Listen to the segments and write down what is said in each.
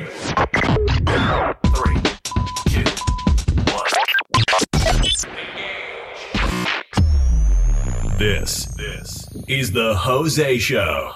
Three, two, one. This is the Jose Show.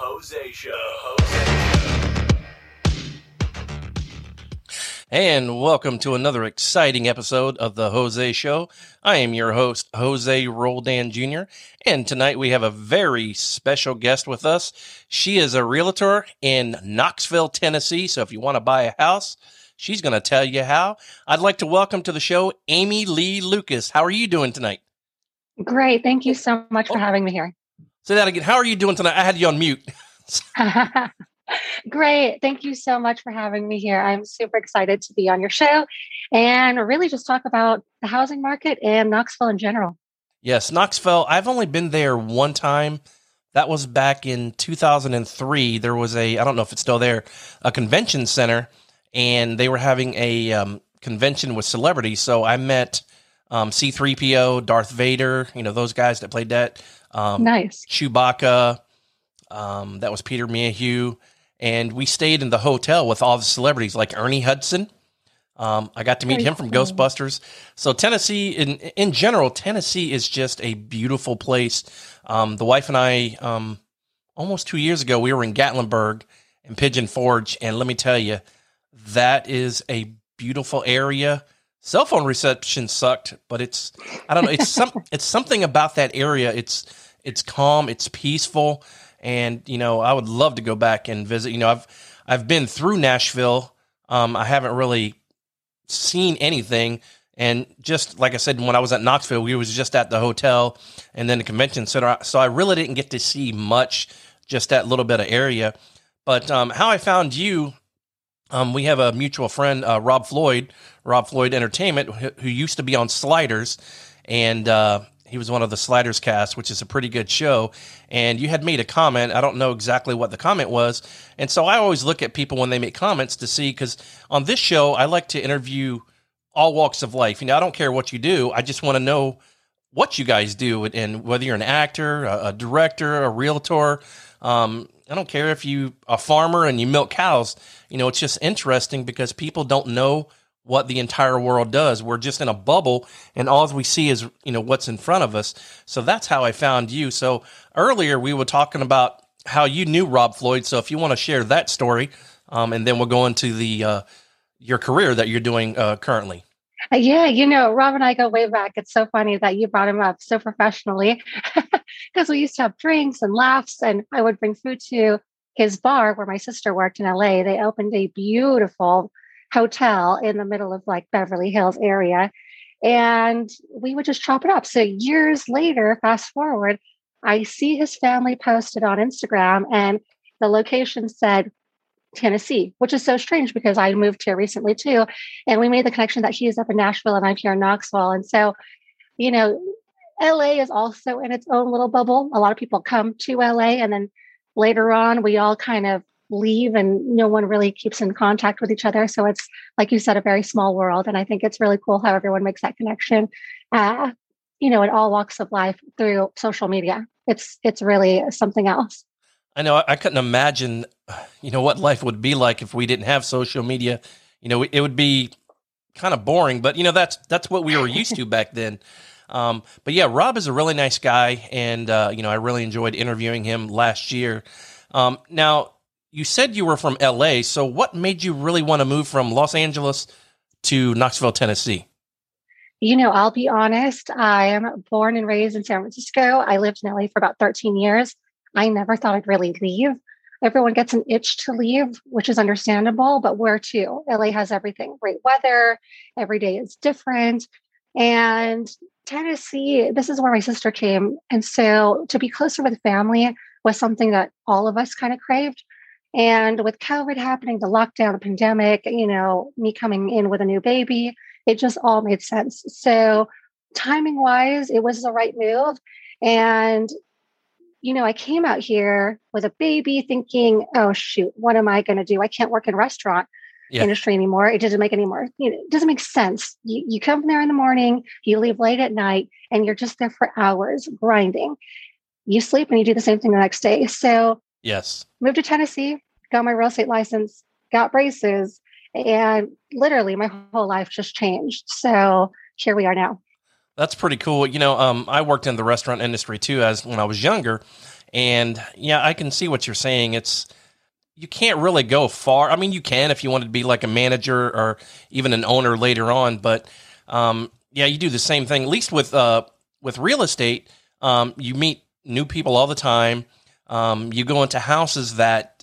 And welcome to another exciting episode of the Jose Show. I am your host, Jose Roldan Jr., and tonight we have a very special guest with us. She is a realtor in Knoxville, Tennessee, so if you want to buy a house, she's going to tell you how. I'd like to welcome to the show Amy Lee Lucas. How are you doing tonight? Great. Thank you so much for having me here. Say that again. How are you doing tonight? I had you on mute. Great. Thank you so much for having me here. I'm super excited to be on your show and really just talk about the housing market and Knoxville in general. Yes, Knoxville. I've only been there one time. That was back in 2003. There was I don't know if it's still there, a convention center, and they were having a convention with celebrities. So I met C-3PO, Darth Vader, those guys that played that. Nice. Chewbacca. That was Peter Mayhew. And we stayed in the hotel with all the celebrities like Ernie Hudson. I got to meet him from Ghostbusters. So Tennessee, in general, Tennessee is just a beautiful place. The wife and I, almost 2 years ago, we were in Gatlinburg and Pigeon Forge. And let me tell you, that is a beautiful area. Cell phone reception sucked, but I don't know, it's something about that area. It's calm, it's peaceful. And, I would love to go back and visit. I've been through Nashville. I haven't really seen anything. And just like I said, when I was at Knoxville, we was just at the hotel and then the convention center. So I really didn't get to see much, just that little bit of area. But how I found you, we have a mutual friend, Rob Floyd Entertainment, who used to be on Sliders. And he was one of the Sliders cast, which is a pretty good show. And you had made a comment. I don't know exactly what the comment was. And so I always look at people when they make comments to see, because on this show, I like to interview all walks of life. I don't care what you do. I just want to know what you guys do, and whether you're an actor, a director, a realtor. I don't care if you a farmer and you milk cows. It's just interesting because people don't know what the entire world does. We're just in a bubble, and all we see is, what's in front of us. So that's how I found you. So earlier we were talking about how you knew Rob Floyd. So if you want to share that story, and then we'll go into the your career that you're doing currently. Yeah, Rob and I go way back. It's so funny that you brought him up so professionally because we used to have drinks and laughs, and I would bring food to his bar where my sister worked in LA. They opened a beautiful hotel in the middle of Beverly Hills area. And we would just chop it up. So years later, fast forward, I see his family posted on Instagram and the location said Tennessee, which is so strange because I moved here recently too. And we made the connection that he is up in Nashville and I'm here in Knoxville. And so, LA is also in its own little bubble. A lot of people come to LA and then later on, we all kind of leave and no one really keeps in contact with each other. So it's, like you said, a very small world. And I think it's really cool how everyone makes that connection, in all walks of life through social media. It's really something else. I know. I couldn't imagine, what life would be like if we didn't have social media. It would be kind of boring, but that's what we were used to back then. But yeah, Rob is a really nice guy. And, I really enjoyed interviewing him last year. Now, you said you were from LA, so what made you really want to move from Los Angeles to Knoxville, Tennessee? I'll be honest. I am born and raised in San Francisco. I lived in LA for about 13 years. I never thought I'd really leave. Everyone gets an itch to leave, which is understandable, but where to? LA has everything. Great weather. Every day is different. And Tennessee, this is where my sister came. And so to be closer with family was something that all of us kind of craved. And with COVID happening, the lockdown, the pandemic, me coming in with a new baby, it just all made sense. So timing wise, it was the right move. And, I came out here with a baby thinking, oh, shoot, what am I going to do? I can't work in restaurant industry anymore. It doesn't make it doesn't make sense. You come there in the morning, you leave late at night, and you're just there for hours grinding. You sleep and you do the same thing the next day. So yes, moved to Tennessee, got my real estate license, got braces, And literally my whole life just changed. So here we are now. That's pretty cool. I worked in the restaurant industry too as when I was younger. And yeah, I can see what you're saying. You can't really go far. I mean, you can if you wanted to be like a manager or even an owner later on, but yeah, you do the same thing. At least with real estate, you meet new people all the time. You go into houses that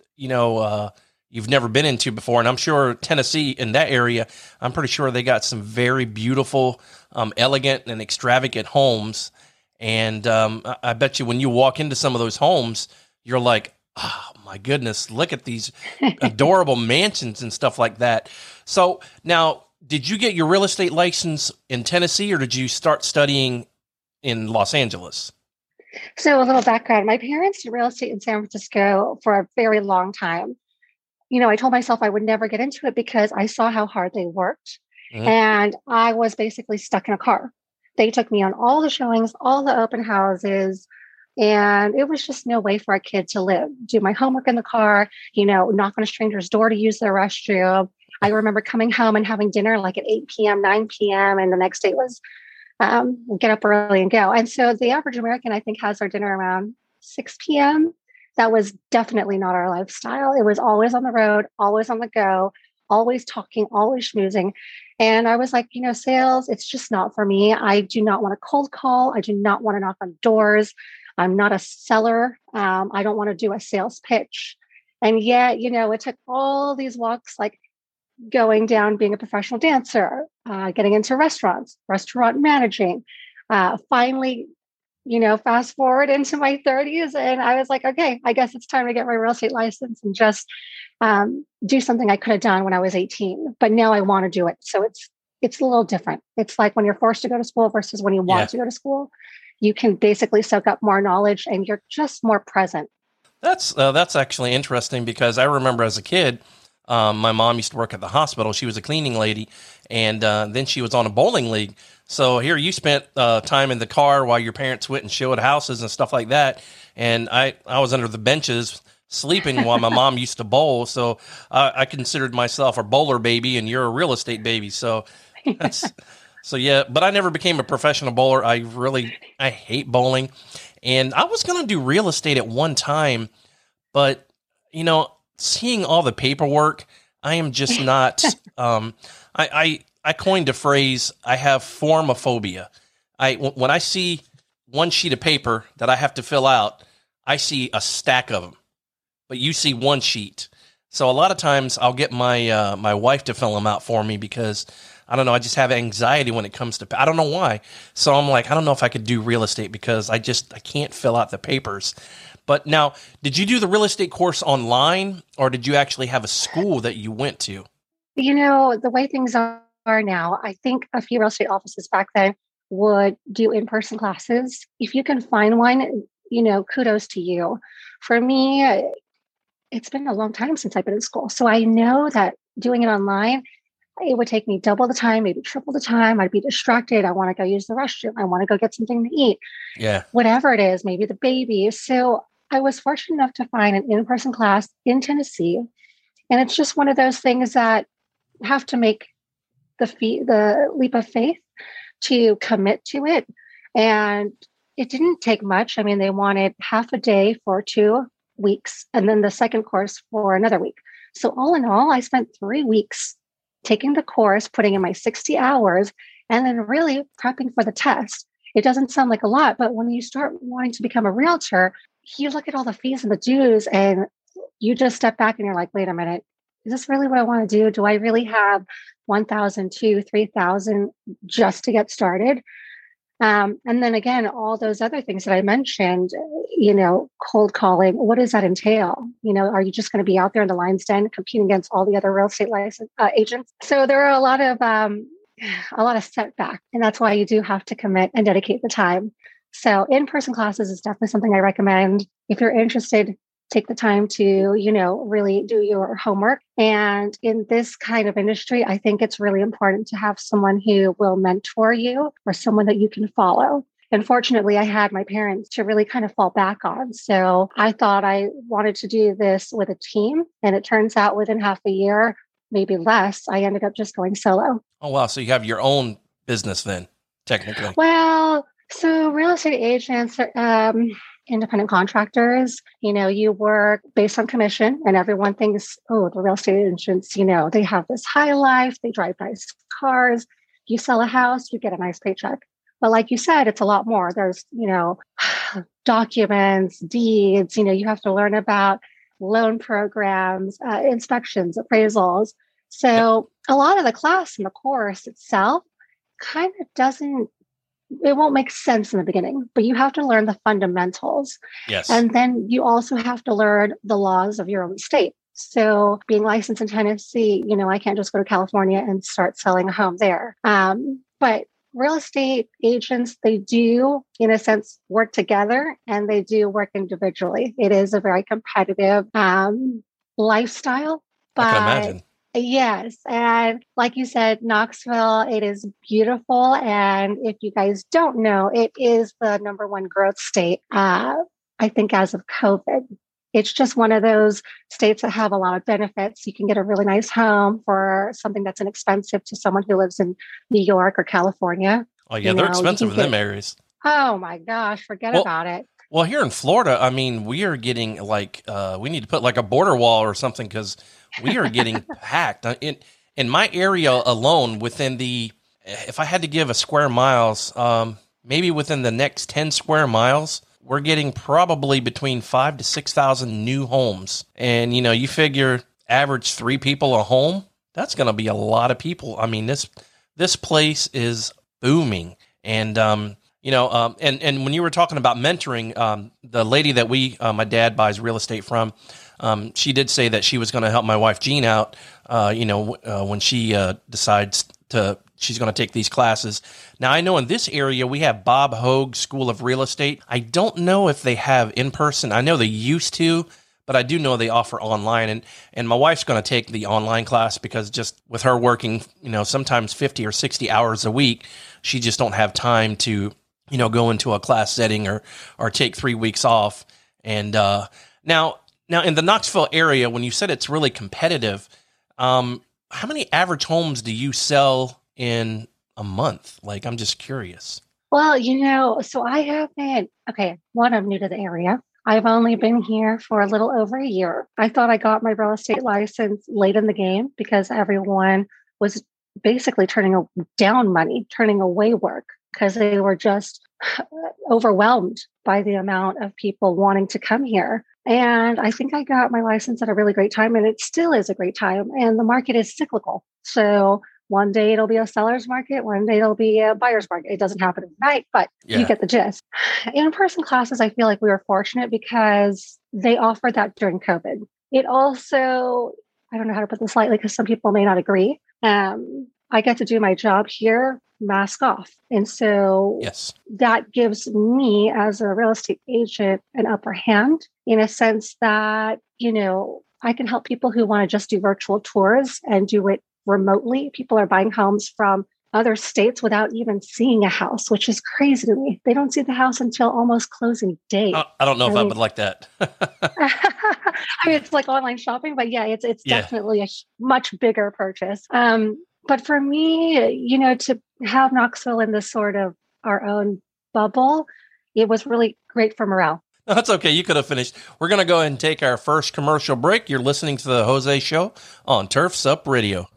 you've never been into before, and I'm sure Tennessee in that area, I'm pretty sure they got some very beautiful, elegant and extravagant homes. And I bet you when you walk into some of those homes, you're like, oh my goodness, look at these adorable mansions and stuff like that. So now, did you get your real estate license in Tennessee, or did you start studying in Los Angeles? So a little background. My parents did real estate in San Francisco for a very long time. I told myself I would never get into it because I saw how hard they worked. Mm-hmm. And I was basically stuck in a car. They took me on all the showings, all the open houses, and it was just no way for a kid to live. Do my homework in the car, knock on a stranger's door to use their restroom. I remember coming home and having dinner like at 8 p.m., 9 p.m. And the next day was get up early and go. And so the average American, I think, has their dinner around 6 p.m. That was definitely not our lifestyle. It was always on the road, always on the go, always talking, always schmoozing. And I was like, sales, it's just not for me. I do not want to cold call. I do not want to knock on doors. I'm not a seller. I don't want to do a sales pitch. And yet, it took all these walks, like going down, being a professional dancer, getting into restaurants, restaurant managing, finally, fast forward into my 30s. And I was like, okay, I guess it's time to get my real estate license and just do something I could have done when I was 18. But now I want to do it. So it's a little different. It's like when you're forced to go to school versus when you want to go to school. You can basically soak up more knowledge and you're just more present. That's actually interesting because I remember as a kid, my mom used to work at the hospital. She was a cleaning lady, and then she was on a bowling league. So here you spent time in the car while your parents went and showed houses and stuff like that. And I was under the benches sleeping while my mom used to bowl. So I considered myself a bowler baby, and you're a real estate baby. So that's... So yeah, but I never became a professional bowler. I hate bowling. And I was going to do real estate at one time, but seeing all the paperwork, I am just not, I coined a phrase. I have formophobia. When I see one sheet of paper that I have to fill out, I see a stack of them, but you see one sheet. So a lot of times I'll get my wife to fill them out for me because I don't know. I just have anxiety when it comes to, I don't know why. So I'm like, I don't know if I could do real estate because I can't fill out the papers. But now, did you do the real estate course online or did you actually have a school that you went to? The way things are now, I think a few real estate offices back then would do in-person classes. If you can find one, kudos to you. For me, it's been a long time since I've been in school. So I know that doing it online, it would take me double the time, maybe triple the time. I'd be distracted. I want to go use the restroom. I want to go get something to eat. Yeah. Whatever it is, maybe the baby. So I was fortunate enough to find an in-person class in Tennessee. And it's just one of those things that have to make the leap of faith to commit to it. And it didn't take much. I mean, they wanted half a day for 2 weeks and then the second course for another week. So all in all, I spent 3 weeks taking the course, putting in my 60 hours, and then really prepping for the test. It doesn't sound like a lot, but when you start wanting to become a realtor, you look at all the fees and the dues and you just step back and you're like, wait a minute, is this really what I want to do? Do I really have 1,000, 2,000, 3,000 just to get started? And then again, all those other things that I mentioned, cold calling, what does that entail? Are you just going to be out there in the lion's den competing against all the other real estate license agents? So there are a lot of setback, and that's why you do have to commit and dedicate the time. So in-person classes is definitely something I recommend. If you're interested, take the time to, really do your homework. And in this kind of industry, I think it's really important to have someone who will mentor you or someone that you can follow. And fortunately, I had my parents to really kind of fall back on. So I thought I wanted to do this with a team. And it turns out within half a year, maybe less, I ended up just going solo. Oh, wow. So you have your own business then, technically. Well, so real estate agents are independent contractors. You work based on commission, and everyone thinks, oh, the real estate agents, they have this high life, they drive nice cars. You sell a house, you get a nice paycheck. But like you said, it's a lot more. There's, documents, deeds, you have to learn about loan programs, inspections, appraisals. So a lot of the class and the course itself kind of it won't make sense in the beginning, but you have to learn the fundamentals. Yes. And then you also have to learn the laws of your own state. So being licensed in Tennessee, I can't just go to California and start selling a home there. But real estate agents, they do, in a sense, work together, and they do work individually. It is a very competitive lifestyle. But I can imagine. Yes. And like you said, Knoxville, it is beautiful. And if you guys don't know, it is the #1 growth state, I think, as of COVID. It's just one of those states that have a lot of benefits. You can get a really nice home for something that's inexpensive to someone who lives in New York or California. Oh, yeah, they're expensive in them areas. Oh, my gosh, forget about it. Well, here in Florida, I mean, we are getting we need to put like a border wall or something because we are getting packed. In my area alone, if I had to give a square miles, maybe within the next 10 square miles, we're getting probably between 5,000 to 6,000 new homes. And, you figure average 3 people a home, that's going to be a lot of people. I mean, this place is booming. And, and when you were talking about mentoring, the lady that my dad buys real estate from, she did say that she was going to help my wife Jean out, when she decides she's going to take these classes. Now, I know in this area, we have Bob Hogue School of Real Estate. I don't know if they have in person. I know they used to, but I do know they offer online. And my wife's going to take the online class because just with her working, sometimes 50 or 60 hours a week, she just don't have time to, go into a class setting or take 3 weeks off. And now in the Knoxville area, when you said it's really competitive, how many average homes do you sell in a month? Like, I'm just curious. Well, so I haven't, I'm new to the area. I've only been here for a little over a year. I thought I got my real estate license late in the game because everyone was basically turning down money, turning away work because they were just overwhelmed by the amount of people wanting to come here. And I think I got my license at a really great time, and it still is a great time. And the market is cyclical. So one day it'll be a seller's market, one day it'll be a buyer's market. It doesn't happen overnight, but You get the gist. In-person classes, I feel like we were fortunate because they offered that during COVID. It also, I don't know how to put this lightly because some people may not agree. I get to do my job here, mask off. And so that gives me as a real estate agent an upper hand in a sense that, I can help people who want to just do virtual tours and do it remotely. People are buying homes from other states without even seeing a house, which is crazy to me. They don't see the house until almost closing day. I don't know if I would like that. I mean, it's like online shopping, but yeah, it's definitely a much bigger purchase. But for me, to have Knoxville in this sort of our own bubble, it was really great for morale. No, that's okay. You could have finished. We're going to go ahead and take our first commercial break. You're listening to the Jose Show on Turfs Up Radio.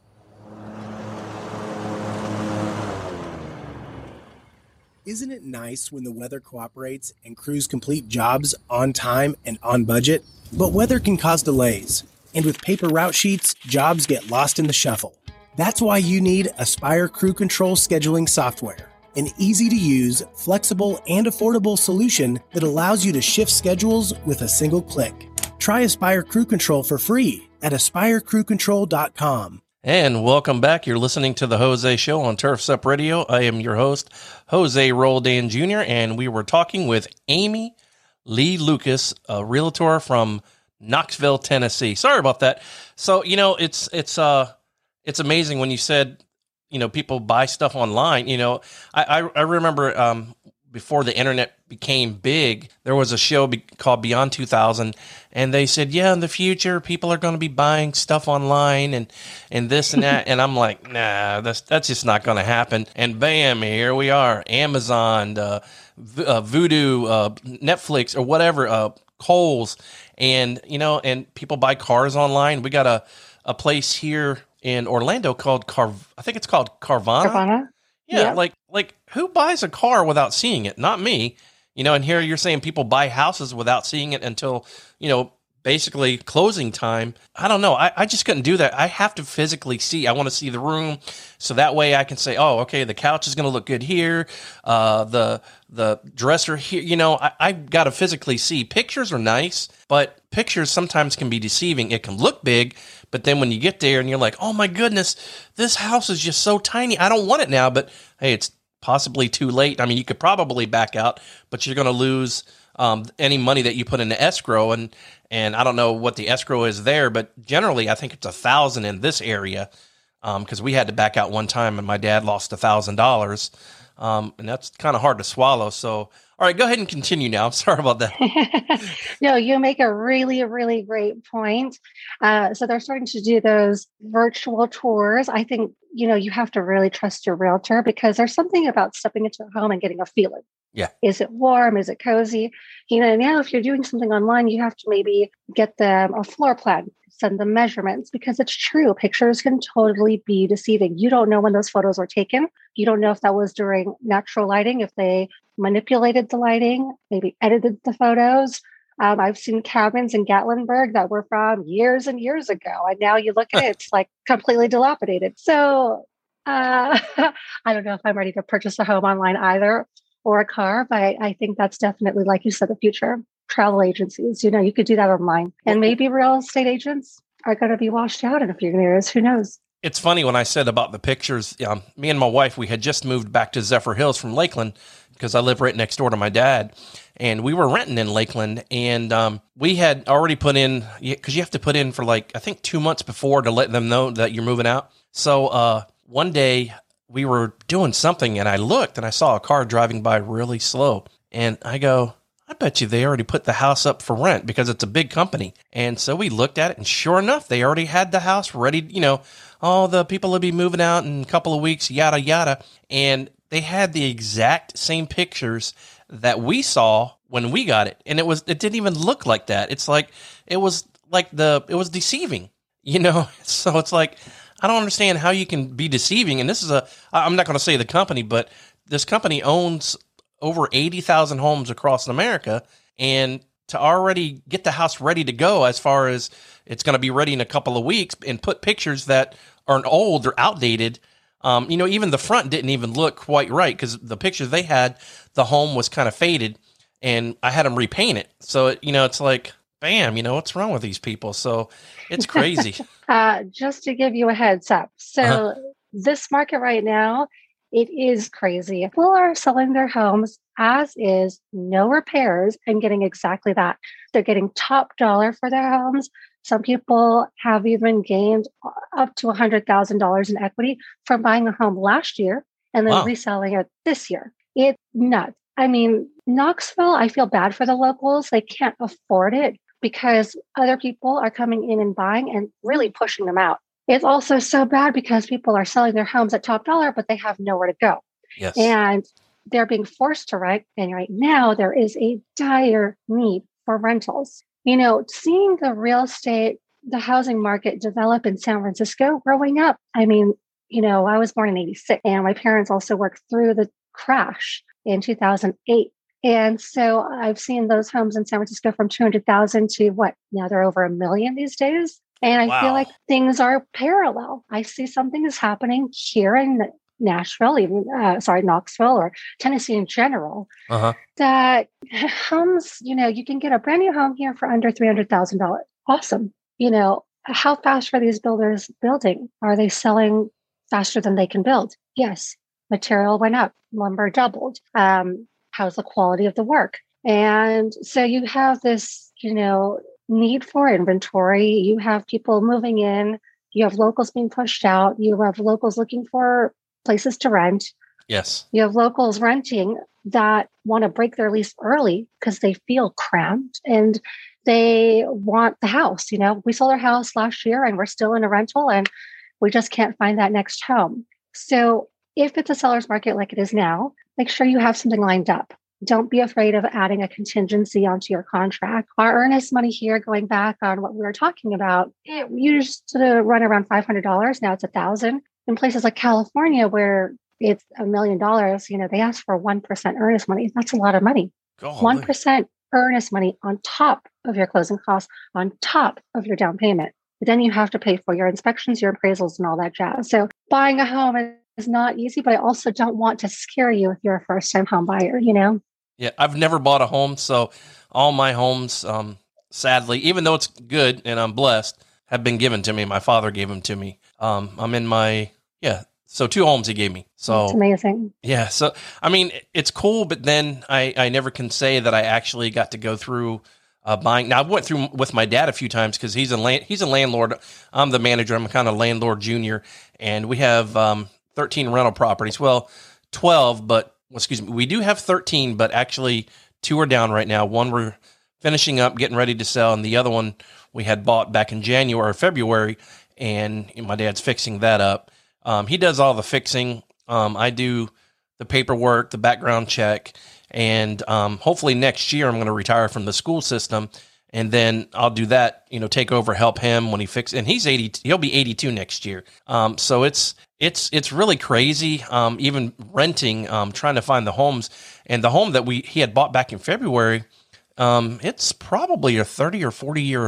Isn't it nice when the weather cooperates and crews complete jobs on time and on budget? But weather can cause delays, and with paper route sheets, jobs get lost in the shuffle. That's why you need Aspire Crew Control scheduling software, an easy-to-use, flexible, and affordable solution that allows you to shift schedules with a single click. Try Aspire Crew Control for free at aspirecrewcontrol.com. And welcome back. You're listening to the Jose Show on Turfs Up Radio. I am your host, Jose Roldan Jr., and we were talking with Amy Lee Lucas, a realtor from Knoxville, Tennessee. Sorry about that. So, it's amazing when you said, people buy stuff online. I remember before the internet became big, there was a show called Beyond 2000, and they said, yeah, in the future, people are going to be buying stuff online and this and that. And I'm like, nah, that's just not going to happen. And bam, here we are, Amazon, Voodoo, Netflix, or whatever, Kohl's, and and people buy cars online. We got a place here in Orlando called I think it's called Carvana. Carvana? Yeah, Yep. like who buys a car without seeing it? Not me. And here you're saying people buy houses without seeing it until, basically closing time. I don't know. I just couldn't do that. I have to physically see. I want to see the room, so that way I can say, oh, okay, the couch is going to look good here. The dresser here. I got to physically see. Pictures are nice, but pictures sometimes can be deceiving. It can look big, but then when you get there and you're like, oh my goodness, this house is just so tiny. I don't want it now, but hey, it's possibly too late. I mean, you could probably back out, but you're going to lose any money that you put into escrow. And I don't know what the escrow is there, but generally I think it's $1,000 in this area. Cause we had to back out one time and my dad lost $1,000. And that's kind of hard to swallow. So, all right, go ahead and continue now. Sorry about that. No, you make a really, really great point. So they're starting to do those virtual tours. I think, you have to really trust your realtor because there's something about stepping into a home and getting a feeling. Yeah. Is it warm? Is it cozy? Now if you're doing something online, you have to maybe get them a floor plan, send them measurements, because it's true. Pictures can totally be deceiving. You don't know when those photos were taken. You don't know if that was during natural lighting, if they manipulated the lighting, maybe edited the photos. I've seen cabins in Gatlinburg that were from years and years ago. And now you look at it, it's like completely dilapidated. So I don't know if I'm ready to purchase a home online either or a car, but I think that's definitely, like you said, the future. Travel agencies, you could do that online. And maybe real estate agents are going to be washed out in a few years. Who knows? It's funny when I said about the pictures, me and my wife, we had just moved back to Zephyr Hills from Lakeland because I live right next door to my dad. And we were renting in Lakeland, and we had already put in, because you have to put in for I think 2 months before to let them know that you're moving out. So one day we were doing something and I looked and I saw a car driving by really slow. And I go, I bet you they already put the house up for rent because it's a big company. And so we looked at it and sure enough, they already had the house ready, the people will be moving out in a couple of weeks, yada, yada. And they had the exact same pictures that we saw when we got it. And it didn't even look like that. It's like, it was deceiving, So it's like, I don't understand how you can be deceiving. And this is I'm not going to say the company, but this company owns over 80,000 homes across America. And to already get the house ready to go, as far as it's going to be ready in a couple of weeks, and put pictures that are old or outdated, even the front didn't even look quite right because the pictures they had, the home was kind of faded, and I had them repaint it. So, it's like, bam, what's wrong with these people? So it's crazy. Just to give you a heads up. So This market right now, it is crazy. People are selling their homes as is, no repairs, and getting exactly that. They're getting top dollar for their homes. Some people have even gained up to $100,000 in equity from buying a home last year and then reselling it this year. It's nuts. I mean, Knoxville, I feel bad for the locals. They can't afford it because other people are coming in and buying and really pushing them out. It's also so bad because people are selling their homes at top dollar, but they have nowhere to go. Yes. And they're being forced to rent. And right now there is a dire need for rentals. Seeing the real estate, the housing market develop in San Francisco growing up. I mean, I was born in 86 and my parents also worked through the crash in 2008. And so I've seen those homes in San Francisco from 200,000 to what? Now they're over 1 million these days. And I feel like things are parallel. I see something is happening here in Nashville, Knoxville or Tennessee in general, that homes, you can get a brand new home here for under $300,000. Awesome. How fast are these builders building? Are they selling faster than they can build? Yes. Material went up, lumber doubled. How's the quality of the work? And so you have this, need for inventory. You have people moving in. You have locals being pushed out. You have locals looking for places to rent. Yes. You have locals renting that want to break their lease early because they feel cramped and they want the house. We sold our house last year and we're still in a rental and we just can't find that next home. So if it's a seller's market like it is now, make sure you have something lined up. Don't be afraid of adding a contingency onto your contract. Our earnest money here, going back on what we were talking about, it used to run around $500. Now it's $1,000. In places like California, where it's $1 million, they ask for 1% earnest money. That's a lot of money. Golly. 1% earnest money on top of your closing costs, on top of your down payment. But then you have to pay for your inspections, your appraisals, and all that jazz. So buying a home is not easy, but I also don't want to scare you if you're a first-time home buyer, Yeah, I've never bought a home, so all my homes, sadly, even though it's good and I'm blessed, have been given to me. My father gave them to me. I'm in so 2 homes he gave me. So it's amazing. Yeah, so I mean, it's cool, but then I never can say that I actually got to go through buying. Now I went through with my dad a few times because he's a landlord. I'm the manager. I'm a kind of landlord junior, and we have 13 rental properties. Well, 12, but excuse me, we do have 13, but actually 2 are down right now. One we're finishing up, getting ready to sell, and the other one we had bought back in January or February, and my dad's fixing that up. He does all the fixing. I do the paperwork, the background check, and hopefully next year I'm going to retire from the school system, and then I'll do that. Take over, help him when he fixes. And he's 80. He'll be 82 next year. So it's really crazy. Even renting, trying to find the homes, and the home that he had bought back in February. It's probably a 30 or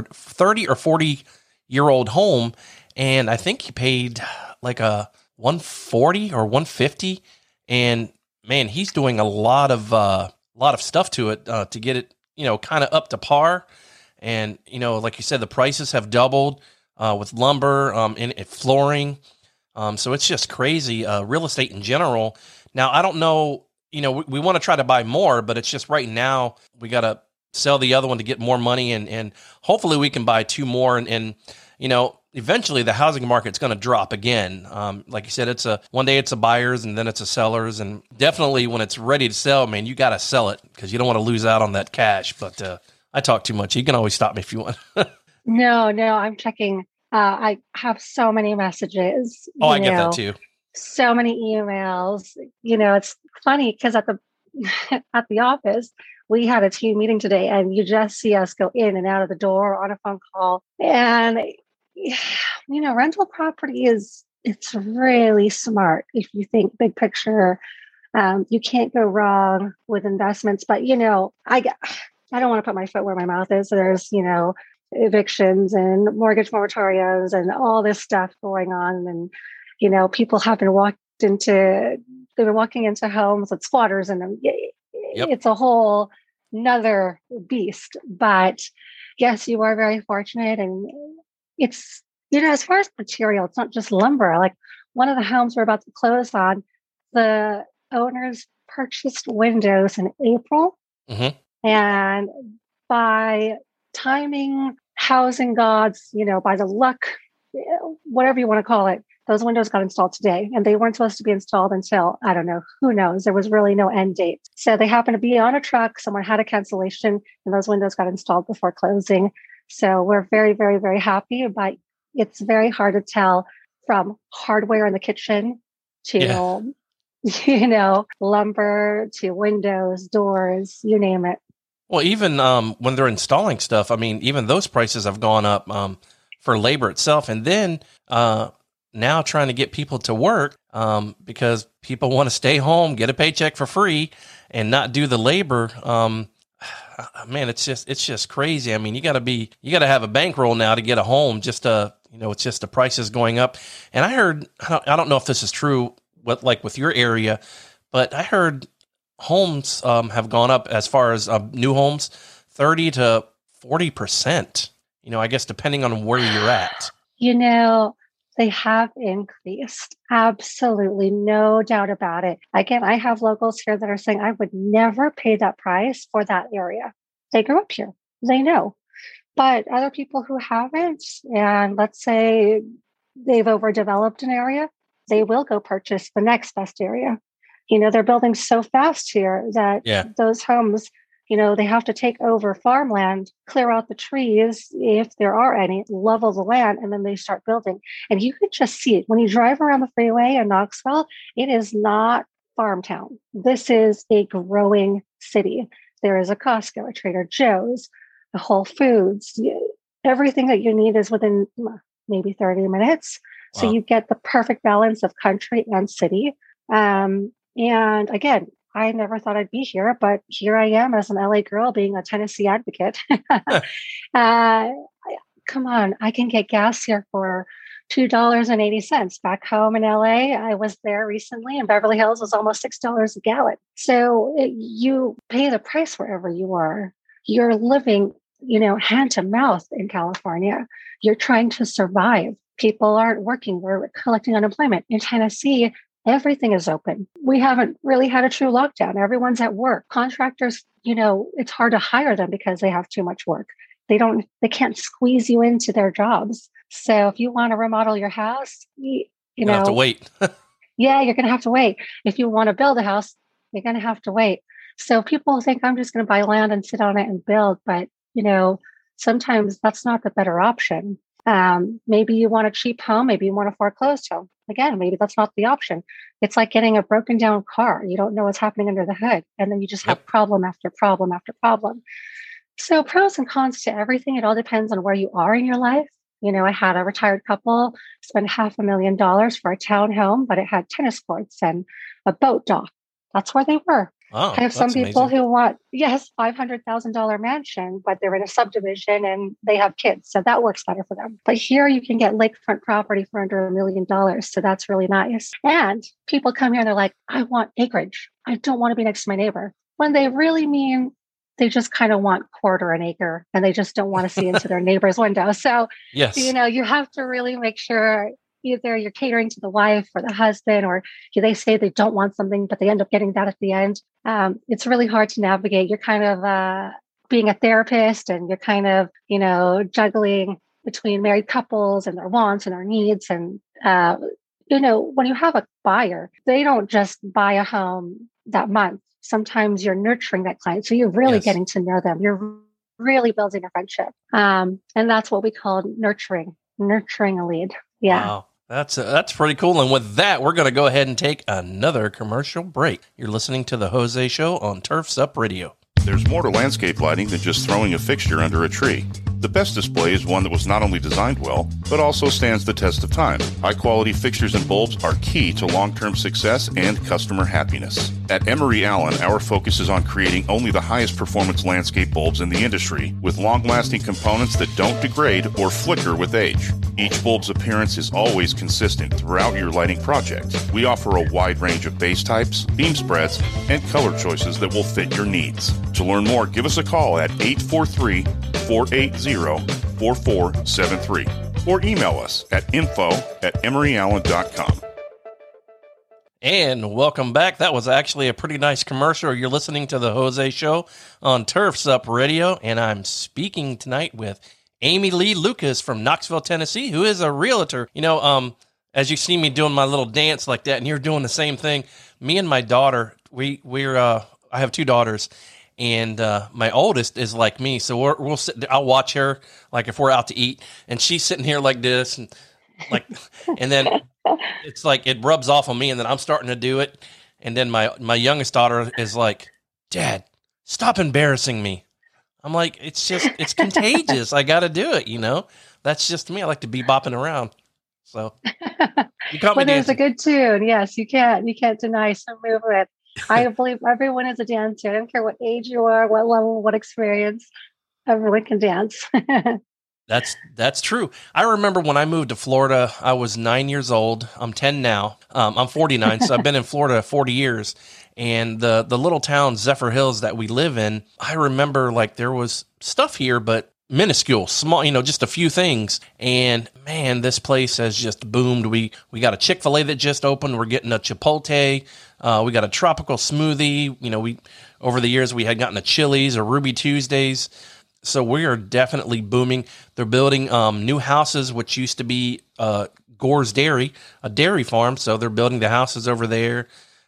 40 year old home, and I think he paid like a 140 or 150, and man, he's doing a lot of stuff to it to get it kind of up to par. And like you said, the prices have doubled with lumber and flooring. So it's just crazy. Real estate in general. Now I don't know. We want to try to buy more, but it's just right now we got to sell the other one to get more money, and hopefully we can buy 2 more, and eventually the housing market's going to drop again. Like you said, one day it's a buyers and then it's a sellers, and definitely when it's ready to sell, man, you got to sell it because you don't want to lose out on that cash. But I talk too much. You can always stop me if you want. No, I'm checking. I have so many messages. Oh, I get that too. So many emails. It's funny because at the office, we had a team meeting today, and you just see us go in and out of the door on a phone call. And, rental property it's really smart if you think big picture. You can't go wrong with investments, but, I don't want to put my foot where my mouth is. So there's, evictions and mortgage moratoriums and all this stuff going on. And, people have been they've been walking into homes with squatters in them. Yep. It's a whole another beast. But yes, you are very fortunate. And it's, as far as material, it's not just lumber. Like one of the homes we're about to close on, the owners purchased windows in April. Mm-hmm. And by timing, housing gods, by the luck, whatever you want to call it, those windows got installed today, and they weren't supposed to be installed until, I don't know, who knows? There was really no end date. So they happened to be on a truck. Someone had a cancellation, and those windows got installed before closing. So we're very, very, very happy, but it's very hard to tell from hardware in the kitchen to, lumber to windows, doors, you name it. Well, even when they're installing stuff, I mean, even those prices have gone up for labor itself. And then now trying to get people to work because people want to stay home, get a paycheck for free, and not do the labor. Man, it's just crazy. I mean, you got to have a bankroll now to get a home. It's just the prices going up. And I heard, I don't know if this is true, with your area, but I heard homes have gone up as far as new homes, 30 to 40%. I guess depending on where you're at. They have increased. Absolutely. No doubt about it. Again, I have locals here that are saying, I would never pay that price for that area. They grew up here. They know. But other people who haven't, and let's say they've overdeveloped an area, they will go purchase the next best area. They're building so fast here that those homes, they have to take over farmland, clear out the trees, if there are any, level the land, and then they start building. And you could just see it. When you drive around the freeway in Knoxville, it is not farm town. This is a growing city. There is a Costco, a Trader Joe's, a Whole Foods. Everything that you need is within maybe 30 minutes. Wow. So you get the perfect balance of country and city. And again, I never thought I'd be here, but here I am as an LA girl being a Tennessee advocate. Come on, I can get gas here for $2.80. Back home in LA, I was there recently, and Beverly Hills was almost $6 a gallon. So you pay the price wherever you are. You're living, hand to mouth in California. You're trying to survive. People aren't working. We're collecting unemployment. In Tennessee, everything is open. We haven't really had a true lockdown. Everyone's at work. Contractors, it's hard to hire them because they have too much work. They can't squeeze you into their jobs. So if you want to remodel your house, you have to wait. Yeah, you're going to have to wait. If you want to build a house, you're going to have to wait. So people think I'm just going to buy land and sit on it and build. But, sometimes that's not the better option. Maybe you want a cheap home. Maybe you want a foreclosed home. Again, maybe that's not the option. It's like getting a broken down car. You don't know what's happening under the hood. And then you just have problem after problem after problem. So pros and cons to everything. It all depends on where you are in your life. I had a retired couple spend $500,000 for a townhome, but it had tennis courts and a boat dock. That's where they were. Oh, I have some people who want, $500,000 mansion, but they're in a subdivision and they have kids. So that works better for them. But here you can get lakefront property for under $1 million. So that's really nice. And people come here and they're like, I want acreage. I don't want to be next to my neighbor. When they really mean they just kind of want quarter an acre and they just don't want to see into their neighbor's window. So, you have to really make sure either you're catering to the wife or the husband, or they say they don't want something, but they end up getting that at the end. It's really hard to navigate. You're kind of being a therapist and you're kind of, juggling between married couples and their wants and their needs. And, when you have a buyer, they don't just buy a home that month. Sometimes you're nurturing that client. So you're really getting to know them. You're really building a friendship. And that's what we call nurturing a lead. Yeah. Wow. That's pretty cool. And with that, we're going to go ahead and take another commercial break. You're listening to The Jose Show on Turf's Up Radio. There's more to landscape lighting than just throwing a fixture under a tree. The best display is one that was not only designed well, but also stands the test of time. High-quality fixtures and bulbs are key to long-term success and customer happiness. At Emery Allen, our focus is on creating only the highest performance landscape bulbs in the industry, with long-lasting components that don't degrade or flicker with age. Each bulb's appearance is always consistent throughout your lighting project. We offer a wide range of base types, beam spreads, and color choices that will fit your needs. To learn more, give us a call at 843-480-4473 or email us at info@emeryallen.com. And welcome back. That was actually a pretty nice commercial. You're listening to The Jose Show on Turf's Up Radio, and I'm speaking tonight with Amy Lee Lucas from Knoxville, Tennessee, who is a realtor. As you see me doing my little dance like that, and you're doing the same thing, me and my daughter, I have two daughters, and my oldest is like me. So we'll sit. I'll watch her like if we're out to eat, and she's sitting here like this, and then it's like it rubs off on me, and then I'm starting to do it, and then my youngest daughter is like, "Dad, stop embarrassing me." I'm like, it's contagious. I got to do it. That's just me. I like to be bopping around. So you caught me there's dancing. A good tune. Yes, you can't deny some movement. I believe everyone is a dancer. I don't care what age you are, what level, what experience. Everyone can dance. That's true. I remember when I moved to Florida, I was 9 years old. I'm 10 now. I'm 49, so I've been in Florida 40 years. And the little town, Zephyr Hills, that we live in, I remember like there was stuff here, but minuscule, small, just a few things. And man, this place has just boomed. We got a Chick-fil-A that just opened. We're getting a Chipotle. We got a tropical smoothie. Over the years, we had gotten a Chili's or Ruby Tuesdays. So we are definitely booming. They're building new houses, which used to be Gore's Dairy, a dairy farm. So they're building the houses over there.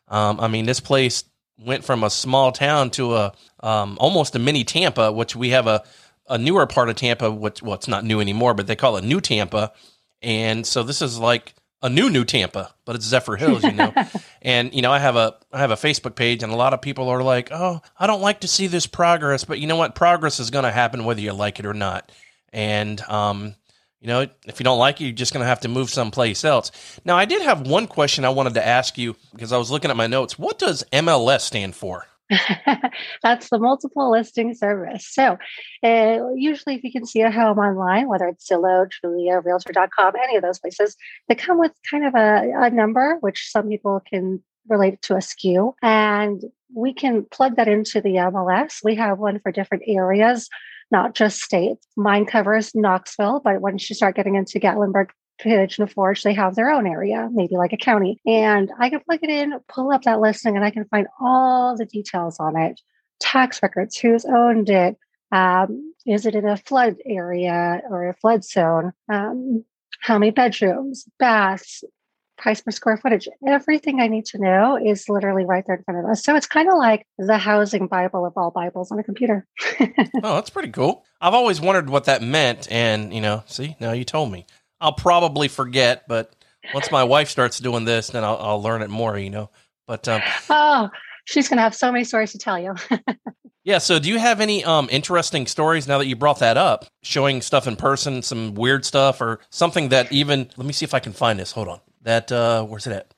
I mean, this place went from a small town to a almost a mini Tampa, which we have a newer part of Tampa, which, well, it's not new anymore, but they call it New Tampa. And so this is like a new Tampa, but it's Zephyr Hills, And, I have a Facebook page, and a lot of people are like, oh, I don't like to see this progress, but you know what? Progress is going to happen whether you like it or not. And, if you don't like it, you're just going to have to move someplace else. Now, I did have one question I wanted to ask you because I was looking at my notes. What does MLS stand for? That's the multiple listing service. So usually if you can see a home online, whether it's Zillow, Trulia, Realtor.com, any of those places, they come with kind of a number, which some people can relate to a SKU. And we can plug that into the MLS. We have one for different areas, not just states. Mine covers Knoxville, but once you start getting into Gatlinburg, Pigeon Forge, they have their own area, maybe like a county. And I can plug it in, pull up that listing, and I can find all the details on it. Tax records, who's owned it, is it in a flood area or a flood zone, how many bedrooms, baths, price per square footage. Everything I need to know is literally right there in front of us. So it's kind of like the housing Bible of all Bibles on a computer. Oh, that's pretty cool. I've always wondered what that meant. And, see, now you told me. I'll probably forget, but once my wife starts doing this, then I'll learn it more, But oh, she's going to have so many stories to tell you. Yeah. So do you have any interesting stories now that you brought that up, showing stuff in person, some weird stuff or something that even, let me see if I can find this. Hold on. That, where's it at?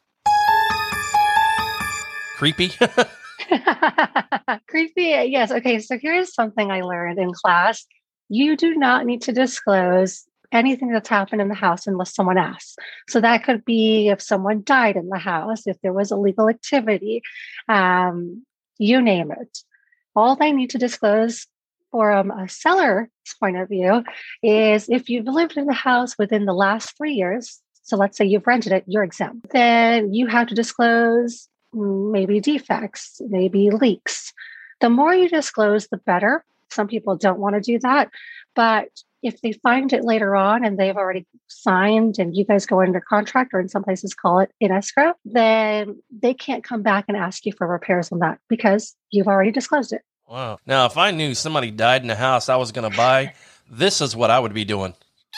Creepy. Creepy. Yes. Okay. So here's something I learned in class. You do not need to disclose anything that's happened in the house unless someone asks. So that could be if someone died in the house, if there was illegal activity, you name it. All they need to disclose from a seller's point of view is if you've lived in the house within the last 3 years, so let's say you've rented it, you're exempt, then you have to disclose maybe defects, maybe leaks. The more you disclose, the better. Some people don't want to do that, but if they find it later on and they've already signed and you guys go under contract, or in some places call it in escrow, then they can't come back and ask you for repairs on that because you've already disclosed it. Wow. Now, if I knew somebody died in the house I was going to buy, this is what I would be doing.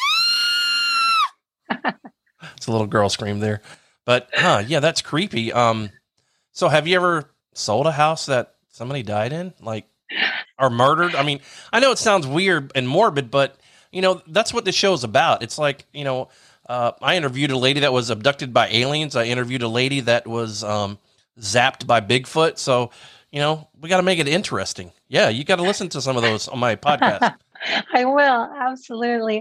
It's a little girl scream there. But, yeah, that's creepy. So have you ever sold a house that somebody died in? Or murdered? I mean, I know it sounds weird and morbid, but that's what this show is about. It's like, I interviewed a lady that was abducted by aliens. I interviewed a lady that was zapped by Bigfoot. So, we got to make it interesting. Yeah, you got to listen to some of those on my podcast. I will. Absolutely.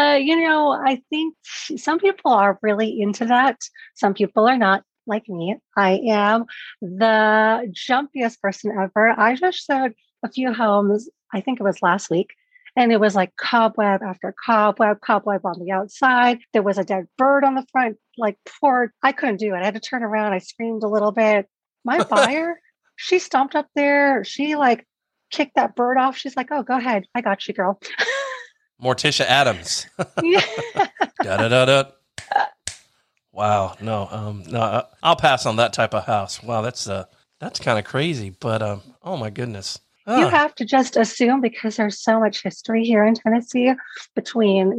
I think some people are really into that. Some people are not, like me. I am the jumpiest person ever. I just showed a few homes, I think it was last week, and it was like cobweb after cobweb on the outside. There was a dead bird on the front, I couldn't do it. I had to turn around. I screamed a little bit. My buyer, she stomped up there. She kicked that bird off. She's like, oh, go ahead. I got you, girl. Morticia Adams. Yeah. Da-da-da-da. Wow. No, I'll pass on that type of house. Wow. That's kind of crazy, but, oh my goodness. You have to just assume, because there's so much history here in Tennessee between,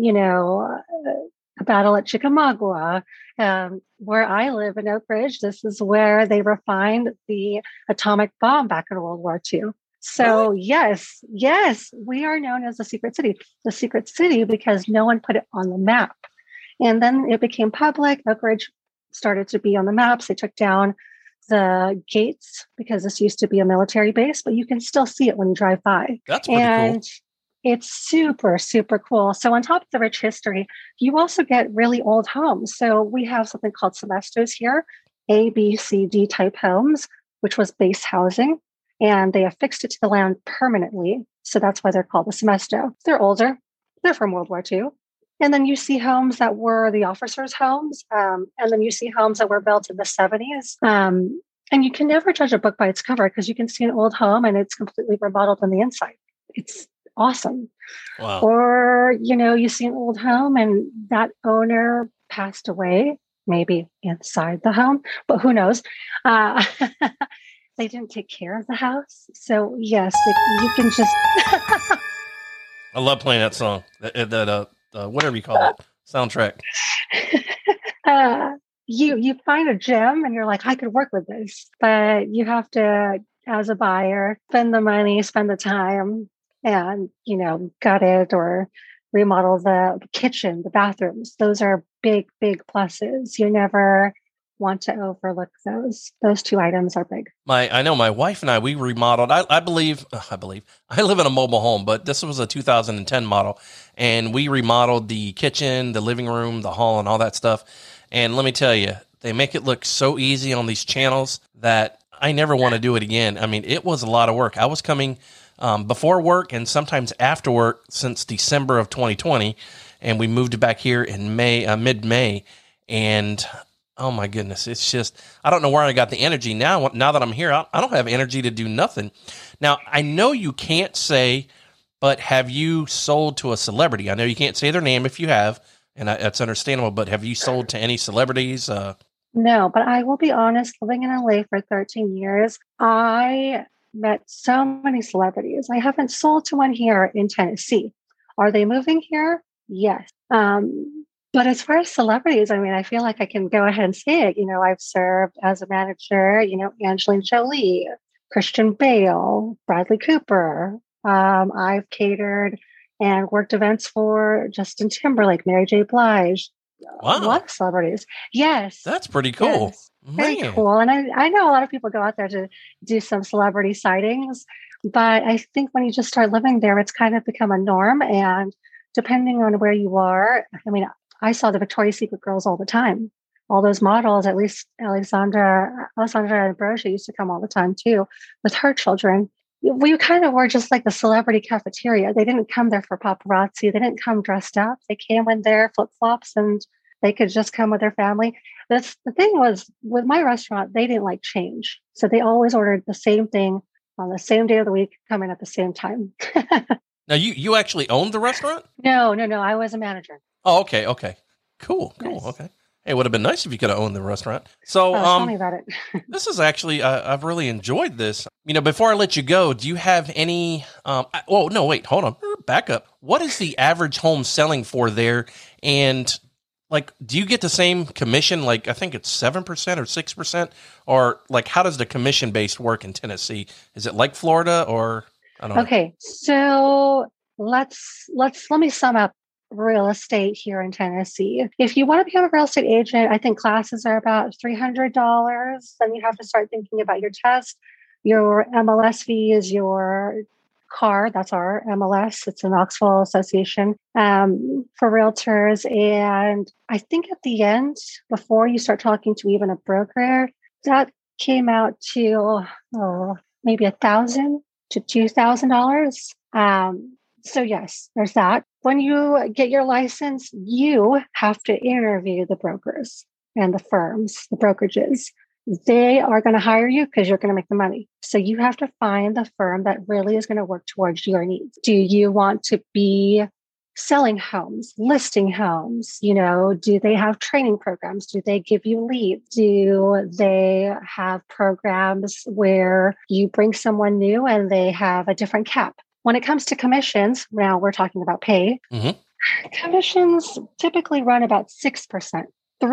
a battle at Chickamauga, where I live in Oak Ridge. This is where they refined the atomic bomb back in World War II. So yes, we are known as the secret city because no one put it on the map. And then it became public. Oak Ridge started to be on the maps. They took down the gates because this used to be a military base, but you can still see it when you drive by. That's pretty cool. It's super, super cool. So on top of the rich history, you also get really old homes. So we have something called semestos here, A, B, C, D type homes, which was base housing. And they affixed it to the land permanently. So that's why they're called the semesto. They're older. They're from World War II. And then you see homes that were the officers' homes. And then you see homes that were built in the 70s. And you can never judge a book by its cover because you can see an old home and it's completely remodeled on the inside. It's awesome. Wow. Or, you see an old home and that owner passed away maybe inside the home, but who knows? Uh, they didn't take care of the house. So yes, you can just I love playing that song. Whatever you call it, soundtrack. uh, you find a gem and you're like, I could work with this, but you have to, as a buyer, spend the money, spend the time, and gut it or remodel the kitchen, the bathrooms. Those are big, big pluses. You never want to overlook those. Those two items are big. I know my wife and we remodeled. I believe I live in a mobile home, but this was a 2010 model, and we remodeled the kitchen, the living room, the hall, and all that stuff. And let me tell you, they make it look so easy on these channels that I never want to do it again. I mean, it was a lot of work. I was coming before work and sometimes after work since December of 2020, and we moved back here in mid-May, and oh my goodness, it's just, I don't know where I got the energy now. Now that I'm here, I don't have energy to do nothing. Now, I know you can't say, but have you sold to a celebrity? I know you can't say their name if you have, and that's understandable, but have you sold to any celebrities? No, but I will be honest, living in LA for 13 years, I met so many celebrities. I haven't sold to one here in Tennessee. Are they moving here? Yes. But as far as celebrities, I mean, I feel like I can go ahead and say it. I've served as a manager, Angelina Jolie, Christian Bale, Bradley Cooper. I've catered and worked events for Justin Timberlake, Mary J. Blige. Wow. A lot of celebrities. Yes. That's pretty cool. Yes. Very cool. And I know a lot of people go out there to do some celebrity sightings, but I think when you just start living there, it's kind of become a norm. And depending on where you are, I mean, I saw the Victoria's Secret girls all the time. All those models, at least Alessandra Ambrosia used to come all the time too, with her children. We kind of were just like the celebrity cafeteria. They didn't come there for paparazzi. They didn't come dressed up. They came in their flip-flops and they could just come with their family. That's the thing was with my restaurant, they didn't like change. So they always ordered the same thing on the same day of the week, coming at the same time. Now, you actually owned the restaurant? No. I was a manager. Oh, okay. Cool. Nice. Okay. Hey, it would have been nice if you could have owned the restaurant. So, tell me about it. This is actually, I've really enjoyed this. Before I let you go, do you have any, no, wait, hold on. Back up. What is the average home selling for there? And do you get the same commission? I think it's 7% or 6%, or how does the commission based work in Tennessee? Is it like Florida or I don't know? Okay. So let me sum up real estate here in Tennessee. If you want to become a real estate agent, I think classes are about $300. Then you have to start thinking about your test. Your MLS fee is your CAR. That's our MLS. It's a Knoxville Association for realtors. And I think at the end, before you start talking to even a broker, that came out to maybe $1,000 to $2,000. So yes, there's that. When you get your license, you have to interview the brokers and the firms, the brokerages. They are going to hire you because you're going to make the money. So you have to find the firm that really is going to work towards your needs. Do you want to be selling homes, listing homes? Do they have training programs? Do they give you leads? Do they have programs where you bring someone new and they have a different cap? When it comes to commissions, now we're talking about pay. Mm-hmm. Commissions typically run about 6%.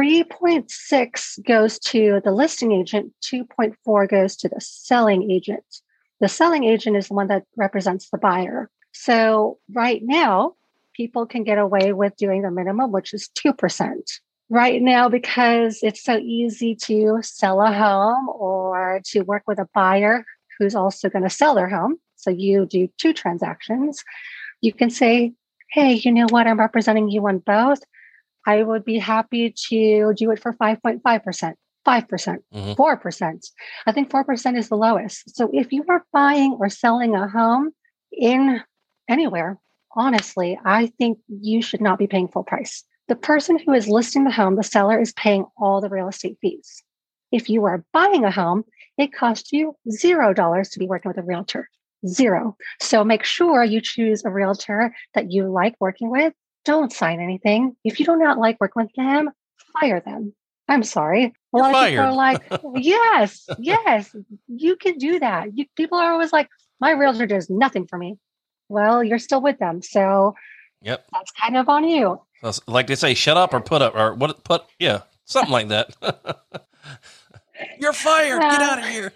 3.6 goes to the listing agent, 2.4 goes to the selling agent. The selling agent is the one that represents the buyer. So right now, people can get away with doing the minimum, which is 2%. Right now, because it's so easy to sell a home or to work with a buyer who's also going to sell their home. So you do 2 transactions. You can say, hey, you know what? I'm representing you on both. I would be happy to do it for 5.5%, 5%, mm-hmm. 4%. I think 4% is the lowest. So if you are buying or selling a home in anywhere, honestly, I think you should not be paying full price. The person who is listing the home, the seller, is paying all the real estate fees. If you are buying a home, it costs you $0 to be working with a realtor. 0. So make sure you choose a realtor that you like working with. Don't sign anything. If you do not like working with them, fire them. I'm sorry. A You're lot of fired. people are like, yes, you can do that. People are always like, my realtor does nothing for me. Well, you're still with them. So Yep. that's kind of on you. So, like they say, shut up or put up or what? Yeah, something like that. You're fired. Get out of here.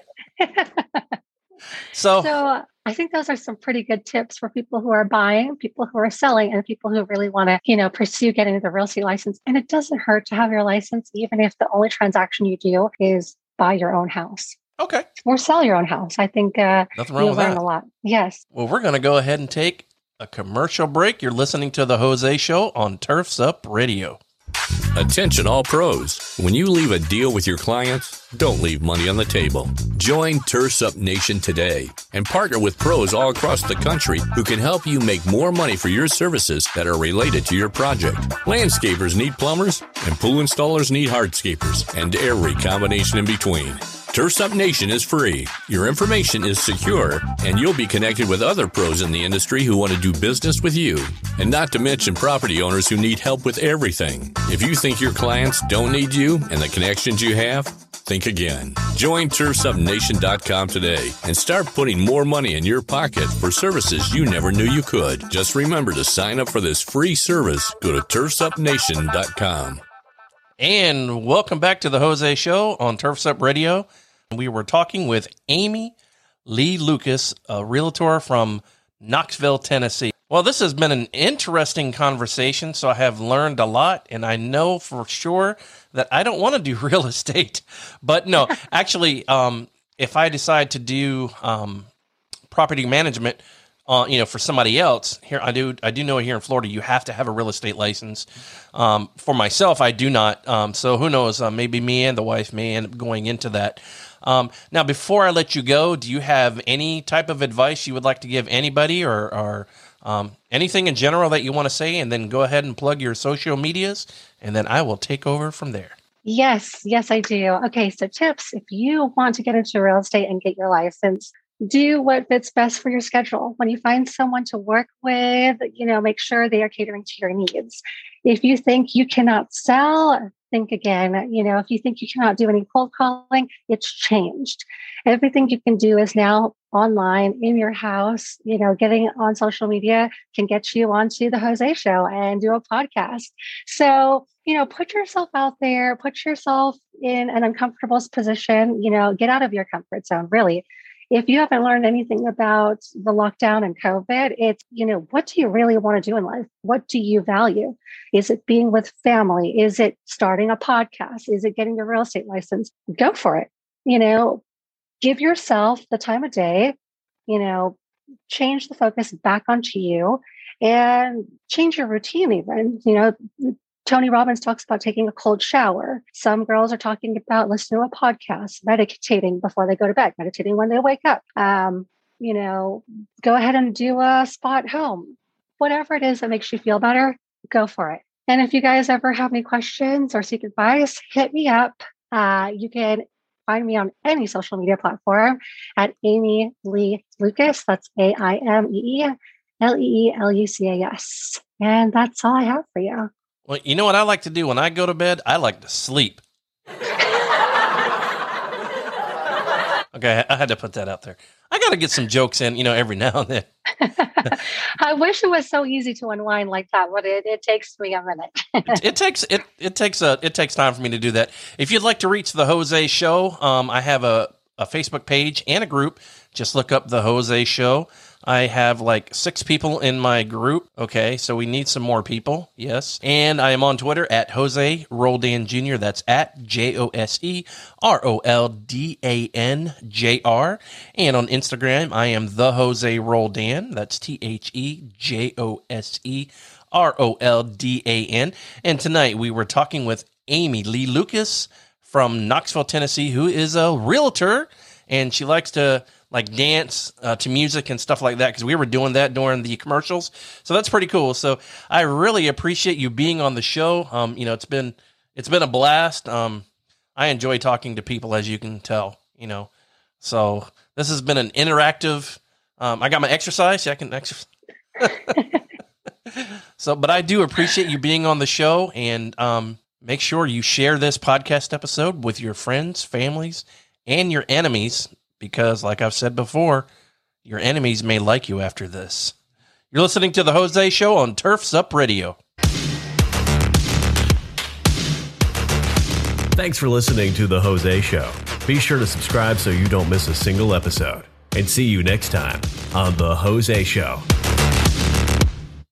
So I think those are some pretty good tips for people who are buying, people who are selling, and people who really want to, pursue getting the real estate license. And it doesn't hurt to have your license, even if the only transaction you do is buy your own house. Okay. Or sell your own house. I think nothing wrong you'll with learn that. a lot. Yes. Well, we're going to go ahead and take a commercial break. You're listening to The Jose Show on Turfs Up Radio. Attention all pros. When you leave a deal with your clients, don't leave money on the table. Join Turfs Up Nation today and partner with pros all across the country who can help you make more money for your services that are related to your project. Landscapers need plumbers, and pool installers need hardscapers, and every combination in between. Turfs Up Nation is free. Your information is secure, and you'll be connected with other pros in the industry who want to do business with you. And not to mention property owners who need help with everything. If you think your clients don't need you and the connections you have, think again. Join TurfsUpNation.com today and start putting more money in your pocket for services you never knew you could. Just remember to sign up for this free service. Go to TurfsUpNation.com. And welcome back to The Jose Show on Turfs Up Radio. We were talking with Amy Lee Lucas, a realtor from Knoxville, Tennessee. Well, this has been an interesting conversation, so I have learned a lot, and I know for sure that I don't want to do real estate. But no, actually, if I decide to do property management, for somebody else, here I do know here in Florida you have to have a real estate license. For myself, I do not. So who knows? Maybe me and the wife may end up going into that. Now, before I let you go, do you have any type of advice you would like to give anybody, or anything in general that you want to say? And then go ahead and plug your social medias, and then I will take over from there. Yes, I do. Okay, so tips. If you want to get into real estate and get your license, do what fits best for your schedule. When you find someone to work with, make sure they are catering to your needs. If you think you cannot sell, think again. If you think you cannot do any cold calling, it's changed. Everything you can do is now online in your house. Getting on social media can get you onto the Jose Show and do a podcast. So, put yourself out there, put yourself in an uncomfortable position, get out of your comfort zone, really. If you haven't learned anything about the lockdown and COVID, it's, what do you really want to do in life? What do you value? Is it being with family? Is it starting a podcast? Is it getting your real estate license? Go for it. Give yourself the time of day, change the focus back onto you and change your routine even. Tony Robbins talks about taking a cold shower. Some girls are talking about listening to a podcast, meditating before they go to bed, meditating when they wake up. Go ahead and do a spa at home. Whatever it is that makes you feel better, go for it. And if you guys ever have any questions or seek advice, hit me up. You can find me on any social media platform at Amy Lee Lucas. That's AIMEELEELUCAS. And that's all I have for you. Well, you know what I like to do when I go to bed? I like to sleep. Okay, I had to put that out there. I got to get some jokes in, every now and then. I wish it was so easy to unwind like that, but it takes me a minute. it takes time for me to do that. If you'd like to reach the Jose Show, I have a Facebook page and a group. Just look up the Jose Show. I have like 6 people in my group. Okay, so we need some more people. Yes. And I am on Twitter at Jose Roldan Jr. That's at JoseRoldanJr. And on Instagram, I am the Jose Roldan. That's TheJoseRoldan. And tonight we were talking with Amy Lee Lucas from Knoxville, Tennessee, who is a realtor, and she likes to dance to music and stuff like that, because we were doing that during the commercials. So that's pretty cool. So I really appreciate you being on the show. It's been a blast. I enjoy talking to people, as you can tell, So this has been an interactive, I got my exercise. Yeah, I can exercise. So, but I do appreciate you being on the show, and make sure you share this podcast episode with your friends, families, and your enemies, because like I've said before, your enemies may like you after this. You're listening to The Jose Show on Turfs Up Radio. Thanks for listening to The Jose Show. Be sure to subscribe so you don't miss a single episode. And see you next time on The Jose Show.